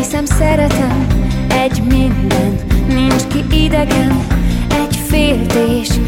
hiszem szeretem, egy minden, nincs ki idegen, egy féltés